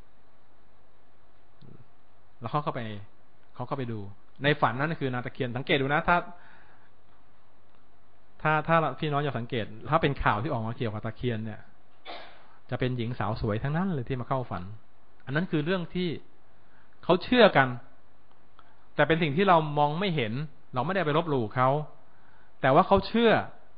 แล้วเขาเข้าไปเขาเข้าไปดูในฝันนั่นคือนาตะเคียนสังเกตดูนะถ้าถ้าถ้าพี่น้องอยากสังเกตถ้าเป็นข่าวที่ออกมาเกี่ยวกับตะเคียนเนี่ยจะเป็นหญิงสาวสวยทั้งนั้นเลยที่มาเข้าฝันอันนั้นคือเรื่องที่เขาเชื่อกันแต่เป็นสิ่งที่เรามองไม่เห็นเราไม่ได้ไปลบหลู่เขาแต่ว่าเขาเชื่อ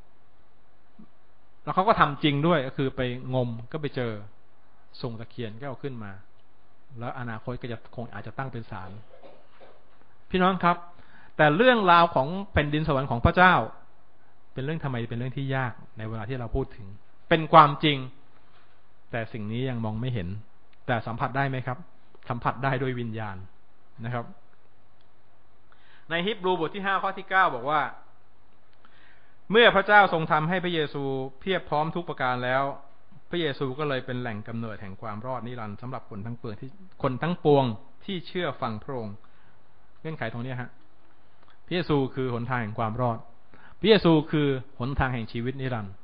แล้วเขาก็ทำจริงด้วยก็คือไปงมก็ไปเจอส่งตะเคียนก็เอาขึ้นมาแล้วอนาคตก็จะคงอาจจะตั้งเป็นศาลพี่น้องครับแต่เรื่องราวของแผ่นดินสวรรค์ของพระเจ้าเป็นเรื่องทำไมเป็นเรื่องที่ยากในเวลาที่เราพูดถึงเป็นความจริงแต่สิ่งนี้ยังมองไม่เห็นแต่สัมผัสได้ไหมครับสัมผัสได้ด้วยวิญญาณนะครับในฮีบรูบทที่ห้าข้อที่เก้าบอกว่าเมื่อพระเจ้าทรงทำให้พระเยซูเพียบพร้อมทุกประการแล้วพระเยซูก็เลยเป็นแหล่งกำเนิดแห่งความรอดนิรันดร์สำหรับคนทั้งปวงที่คนทั้งปวงที่เชื่อฟังพระองค์เงื่อนไขตรงนี้ฮะพระเยซูคือหนทางแห่งความรอดพระเยซูคือหนทางแห่งชีวิตนิรันดร์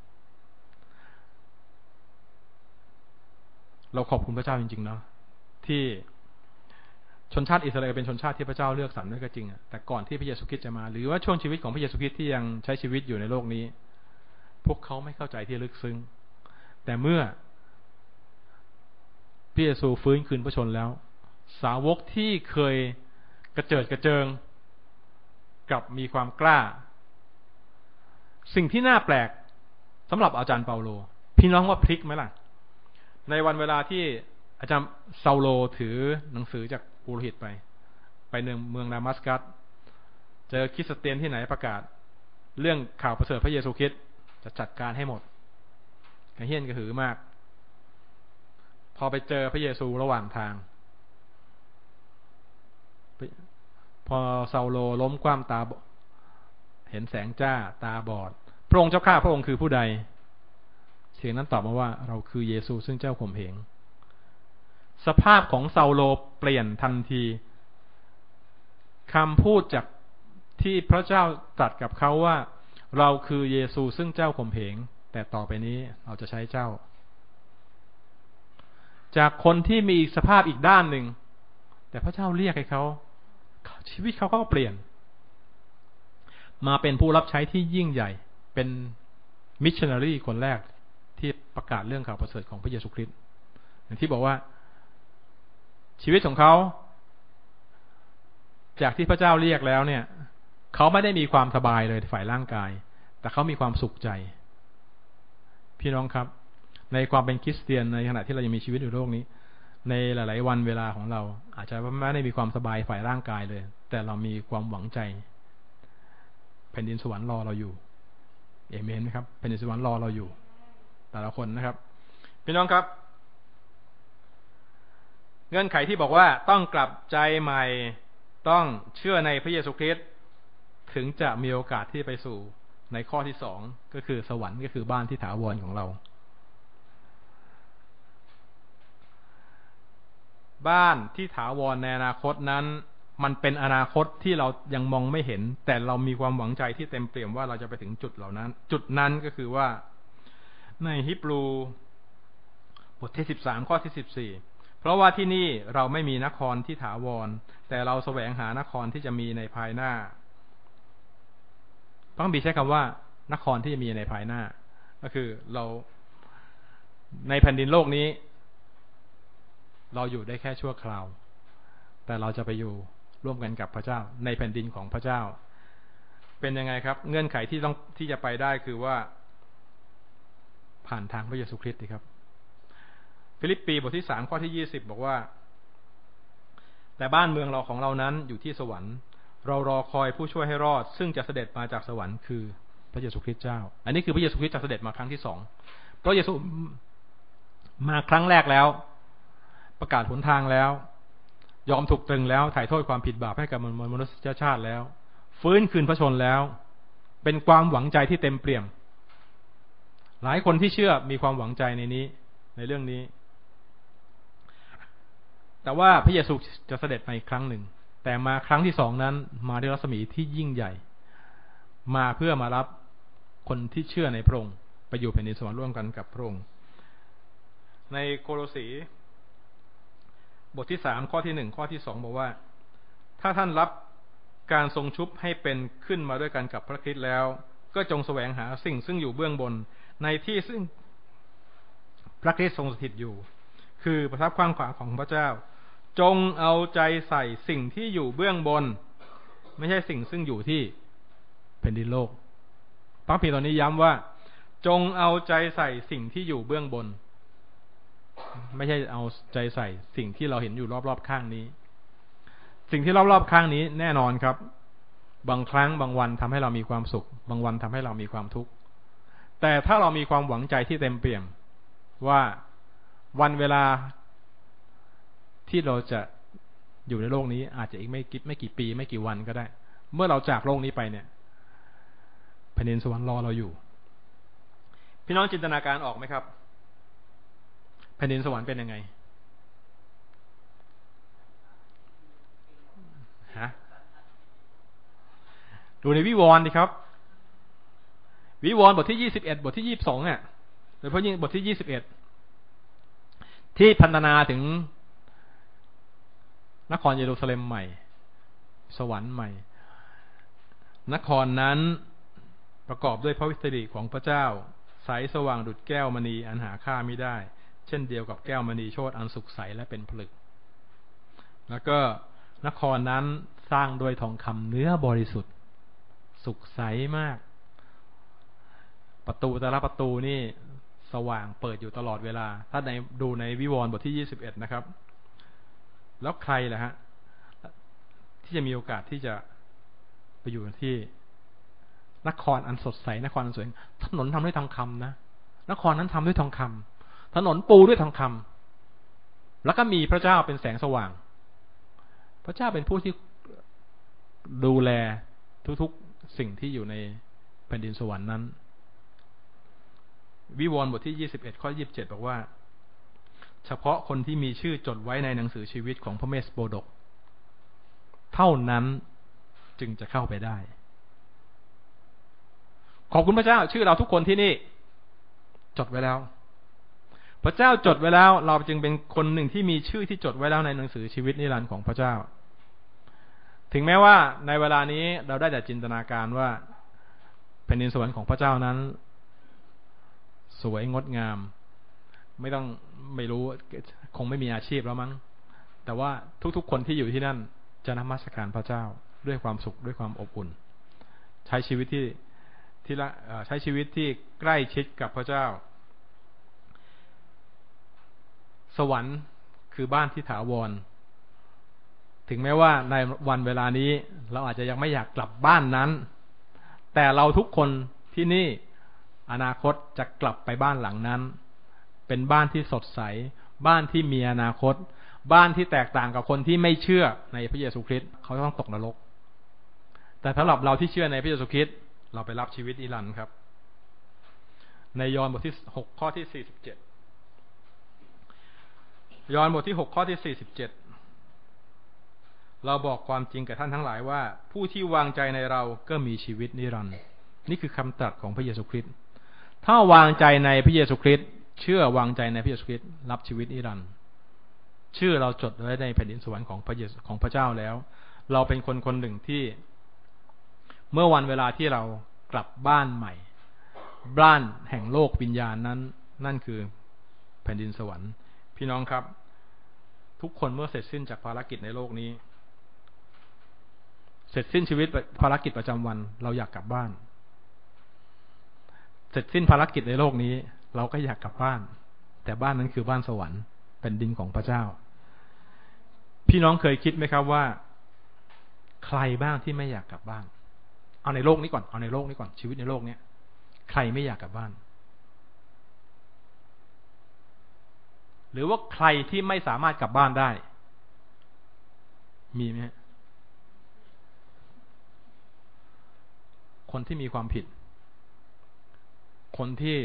เราขอบคุณพระเจ้าจริงๆเนาะที่ชนชาติอิสราเอลเป็นชนชาติที่พระเจ้าเลือกสรรด้วยก็จริงแต่ก่อนที่พระเยซูคริสต์จะมาหรือว่าช่วงชีวิตของพระเยซูคริสต์ที่ยังใช้ชีวิตอยู่ในโลกนี้พวกเขาไม่เข้าใจที่ลึกซึ้งแต่เมื่อพระเยซูฟื้นคืนพระชนแล้วสาวกที่เคยกระเจิดกระเจิงกลับมีความกล้าสิ่งที่น่าแปลกสำหรับอาจารย์เปาโลพี่น้องว่าพลิกไหมล่ะในวันเวลาที่อาจารย์เซาโลถือหนังสือจากปุโรหิตไปไปเมืองดามัสกัสเจอคริสเตียนที่ไหนประกาศเรื่องข่าวประเสริฐพระเยซูคริสต์จะจัดการให้หมดกระเฮี้ยนกระหือมากพอไปเจอพระเยซูระหว่างทางพอเซาโลล้มคว่ำตาเห็นแสงจ้าตาบอดพระองค์เจ้าข้าพระองค์คือผู้ใดเสียงนั้นตอบมาว่าเราคือเยซูซึ่งเจ้าข่มเหงสภาพของเซาโลเปลี่ยนทันทีคำพูดจากที่พระเจ้าตรัสกับเขาว่าเราคือเยซูซึ่งเจ้าข่มเหงแต่ต่อไปนี้เราจะใช้เจ้าจากคนที่มีสภาพอีกด้านหนึ่งแต่พระเจ้าเรียกให้เขาชีวิตเขาก็เปลี่ยนมาเป็นผู้รับใช้ที่ยิ่งใหญ่เป็นมิชชันนารีคนแรกที่ประกาศเรื่องข่าวประเสริฐของพระเยซูคริสต์อย่างที่บอกว่าชีวิตของเขาจากที่พระเจ้าเรียกแล้วเนี่ยเขาไม่ได้มีความสบายเลยฝ่ายร่างกายแต่เขามีความสุขใจพี่น้องครับในความเป็นคริสเตียนในขณะที่เรายังมีชีวิตอยู่โลกนี้ในหลายๆวันเวลาของเราอาจจะไม่ได้มีความสบายฝ่ายร่างกายเลยแต่เรามีความหวังใจแผ่นดินสวรรค์รอเราอยู่เอเมนไหมครับแผ่นดินสวรรค์รอเราอยู่แต่ละคนนะครับพี่น้องครับเงื่อนไขที่บอกว่าต้องกลับใจใหม่ต้องเชื่อในพระเยซูคริสต์ถึงจะมีโอกาสที่ไปสู่ในข้อที่สองก็คือสวรรค์ก็คือบ้านที่ถาวรของเราบ้านที่ถาวรในอนาคตนั้นมันเป็นอนาคตที่เรายังมองไม่เห็นแต่เรามีความหวังใจที่เต็มเปี่ยมว่าเราจะไปถึงจุดเหล่านั้นจุดนั้นก็คือว่าในฮีบรูบทที่สิบสามข้อที่สิบสี่เพราะว่าที่นี่เราไม่มีนครที่ถาวรแต่เราแสวงหานครที่จะมีในภายหน้าต้องบีใช้คำว่านครที่จะมีในภายหน้าก็คือเราในแผ่นดินโลกนี้เราอยู่ได้แค่ชั่วคราวแต่เราจะไปอยู่ร่วมกันกับพระเจ้าในแผ่นดินของพระเจ้าเป็นยังไงครับเงื่อนไขที่ต้องที่จะไปได้คือว่าผ่านทางพระเยซูคริสต์ครับฟิลิปปีบทที่สามข้อที่ยี่สิบบอกว่าแต่บ้านเมืองเราของเรานั้นอยู่ที่สวรรค์เรารอคอยผู้ช่วยให้รอดซึ่งจะเสด็จมาจากสวรรค์คือพระเยซูคริสต์เจ้าอันนี้คือพระเยซูคริสต์จะเสด็จมาครั้งที่สองพระเยซูมาครั้งแรกแล้วประกาศหนทางแล้วยอมถูกตรึงแล้วถ่ายโทษความผิดบาปให้กับมนุษยชาติแล้วฟื้นคืนพระชนแล้วเป็นความหวังใจที่เต็มเปี่ยมหลายคนที่เชื่อมีความหวังใจในนี้ในเรื่องนี้แต่ว่าพระเยซูจะเสด็จมาอีกครั้งหนึ่งแต่มาครั้งที่สองนั้นมาด้วยรัศมีที่ยิ่งใหญ่มาเพื่อมารับคนที่เชื่อในพระองค์ไปอยู่แผ่นดินสวรรค์ร่วมกันกับพระองค์ในโคโลสีบทที่สามข้อที่หนึ่งข้อที่สองบอกว่าถ้าท่านรับการทรงชุบให้เป็นขึ้นมาด้วยกันกับพระคริสต์แล้วก็จงแสวงหาสิ่งซึ่งอยู่เบื้องบนในที่ซึ่งพระคริสต์ทรงสถิตอยู่คือประทับข้างขวาของพระเจ้าจงเอาใจใส่สิ่งที่อยู่เบื้องบนไม่ใช่สิ่งซึ่งอยู่ที่แผ่นดินโลกพระคัมภีร์ตอนนี้ย้ำว่าจงเอาใจใส่สิ่งที่อยู่เบื้องบนไม่ใช่เอาใจใส่สิ่งที่เราเห็นอยู่รอบๆข้างนี้สิ่งที่รอบๆข้างนี้แน่นอนครับบางครั้งบางวันทำให้เรามีความสุขบางวันทำให้เรามีความทุกข์แต่ถ้าเรามีความหวังใจที่เต็มเปี่ยมว่าวันเวลาที่เราจะอยู่ในโลกนี้อาจจะอีกไม่กี่ไม่กี่ปีไม่กี่วันก็ได้เมื่อเราจากโลกนี้ไปเนี่ยแผ่นดินสวรรค์รอเราอยู่พี่น้องจินตนาการออกไหมครับแผ่นดินสวรรค์เป็นยังไงฮะดูในวิวรณ์ดิครับวิวรณ์บทที่ยี่สิบเอ็ดบทที่ยี่สิบสองเนี่ยโดยเฉพาะยิ่งบทที่ยี่สิบเอ็ดที่พรรณนาถึงนครเยรูซาเล็มใหม่สวรรค์ใหม่นครนั้นประกอบด้วยพระวิสิริของพระเจ้าใสสว่างดุจแก้วมณีอันหาค่าไม่ได้เช่นเดียวกับแก้วมณีโชติอันสุกใสและเป็นผลึกแล้วก็นครนั้นสร้างด้วยทองคำเนื้อบริสุทธิ์สุกใสมากประตูแต่ละประตูนี่สว่างเปิดอยู่ตลอดเวลาถ้าในดูในวิวรณ์บทที่ยี่สิบเอ็ดนะครับแล้วใครล่ะฮะที่จะมีโอกาสที่จะไปอยู่ที่นครอันสดใสนครอันสวยถนนทำด้วยทองคำนะนครนั้นทำด้วยทองคำถนนปูด้วยทองคแล้วก็มีพระเจ้าเป็นแสงสว่างพระเจ้าเป็นผู้ที่ดูแลทุกๆสิ่งที่อยู่ในแผ่นดินสวรรค์นั้นวิวรณ์บทที่ยี่สิบเอ็ดข้อยี่สิบเจ็ดบอกว่าเฉพาะคนที่มีชื่อจดไว้ในหนังสือชีวิตของพระเมสโปดกเท่านั้นจึงจะเข้าไปได้ขอบคุณพระเจ้าชื่อเราทุกคนที่นี่จดไว้แล้วพระเจ้าจดไว้แล้วเราจึงเป็นคนหนึ่งที่มีชื่อที่จดไว้แล้วในหนังสือชีวิตนิรันดร์ของพระเจ้าถึงแม้ว่าในเวลานี้เราได้แต่จินตนาการว่าแผ่นดินสวรรค์ของพระเจ้านั้นสวยงดงามไม่ต้องไม่รู้คงไม่มีอาชีพแล้วมั้งแต่ว่าทุกๆคนที่อยู่ที่นั่นจะนมัสการพระเจ้าด้วยความสุขด้วยความอบอุ่นใช้ชีวิตที่ที่ละใช้ชีวิตที่ใกล้ชิดกับพระเจ้าสวรรค์คือบ้านที่ถาวรถึงแม้ว่าในวันเวลานี้เราอาจจะยังไม่อยากกลับบ้านนั้นแต่เราทุกคนที่นี่อนาคตจะกลับไปบ้านหลังนั้นเป็นบ้านที่สดใสบ้านที่มีอนาคตบ้านที่แตกต่างกับคนที่ไม่เชื่อในพระเยซูคริสต์เขาต้องตกนรกแต่สำหรับเราที่เชื่อในพระเยซูคริสต์เราไปรับชีวิตนิรันดร์ครับในยอห์นบทที่หกข้อที่สี่สิบเจ็ดยอห์นบทที่หกข้อที่สี่สิบเจ็ดเราบอกความจริงกับท่านทั้งหลายว่าผู้ที่วางใจในเราก็มีชีวิตนิรันดร์นี่คือคำตรัสของพระเยซูคริสต์ถ้าวางใจในพระเยซูคริสต์เชื่อวางใจในพระเยซูคริสต์รับชีวิตนิรันดร์ชื่อเราจดไว้ในแผ่นดินสวรรค์ของพระเยซูของพระเจ้าแล้วเราเป็นคนคนหนึ่งที่เมื่อวันเวลาที่เรากลับบ้านใหม่บ้านแห่งโลกวิญญาณนั้นนั่นคือแผ่นดินสวรรค์พี่น้องครับทุกคนเมื่อเสร็จสิ้นจากภารกิจในโลกนี้เสร็จสิ้นชีวิตภารกิจประจำวันเราอยากกลับบ้านเสร็จสิ้นภารกิจในโลกนี้เราก็อยากกลับบ้านแต่บ้านนั้นคือบ้านสวรรค์เป็นดินของพระเจ้าพี่น้องเคยคิดไหมครับว่าใครบ้างที่ไม่อยากกลับบ้านเอาในโลกนี้ก่อนเอาในโลกนี้ก่อนชีวิตในโลกนี้ใครไม่อยากกลับบ้านหรือว่าใครที่ไม่สามารถกลับบ้านได้มีไหมฮะคนที่มีความผิดคนที่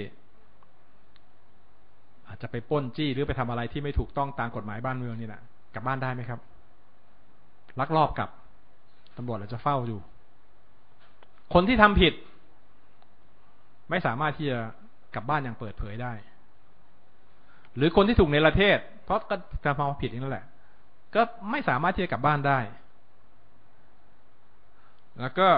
อาจจะไปปล้นจี้หรือไปทำอะไรที่ไม่ถูกต้องตามกฎหมายบ้านเมืองนี่แหละกลับบ้านได้ไหมครับลักลอบกลับตำรวจเราจะเฝ้าอยู่คนที่ทำผิดไม่สามารถที่จะกลับบ้านอย่างเปิดเผยได้หรือคนที่ถูกเนรเทศเพราะการทำผิดนั่นแหละก็ไม่สามารถที่จะกลับบ้านได้แล้วก็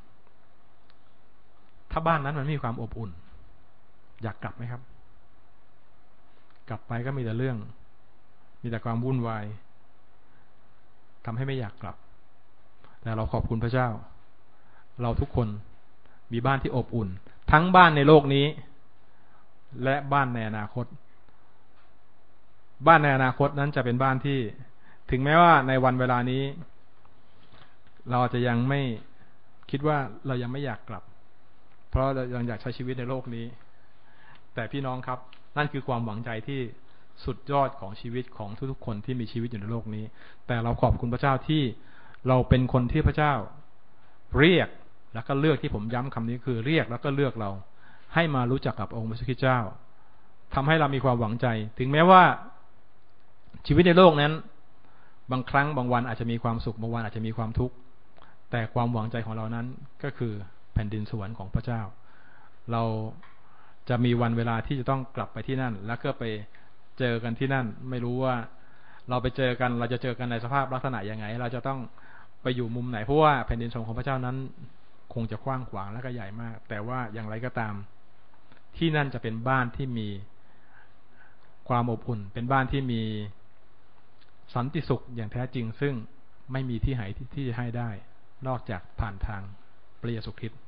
ถ้าบ้านนั้นมันมีความอบอุ่นอยากกลับไหมครับกลับไปก็มีแต่เรื่องมีแต่ความวุ่นวายทำให้ไม่อยากกลับแต่เราขอบคุณพระเจ้าเราทุกคนมีบ้านที่อบอุ่นทั้งบ้านในโลกนี้และบ้านในอนาคตบ้านในอนาคตนั้นจะเป็นบ้านที่ถึงแม้ว่าในวันเวลานี้เราจะยังไม่คิดว่าเรายังไม่อยากกลับเพราะเรายังอยากใช้ชีวิตในโลกนี้แต่พี่น้องครับนั่นคือความหวังใจที่สุดยอดของชีวิตของทุกๆคนที่มีชีวิตอยู่ในโลกนี้แต่เราขอบคุณพระเจ้าที่เราเป็นคนที่พระเจ้าเรียกแล้วก็เลือกที่ผมย้ำคำนี้คือเรียกแล้วก็เลือกเราให้มารู้จักกับองค์พระคริสต์เจ้าทำให้เรามีความหวังใจถึงแม้ว่าชีวิตในโลกนั้นบางครั้งบางวันอาจจะมีความสุขบางวันอาจจะมีความทุกข์แต่ความหวังใจของเรานั้นก็คือแผ่นดินสวรรค์ของพระเจ้าเราจะมีวันเวลาที่จะต้องกลับไปที่นั่นแล้วก็ไปเจอกันที่นั่นไม่รู้ว่าเราไปเจอกันเราจะเจอกันในสภาพลักษณะยังไงเราจะต้องไปอยู่มุมไหนเพราะว่าแผ่นดินสวรรค์ของพระเจ้านั้นคงจะกว้างขวางและก็ใหญ่มากแต่ว่าอย่างไรก็ตามที่นั่นจะเป็นบ้านที่มีความอบอุ่นเป็นบ้านที่มีสันติสุขอย่างแท้จริงซึ่งไม่มีที่ไหนที่จะให้ได้นอกจากผ่านทางพระเยซูคริสต์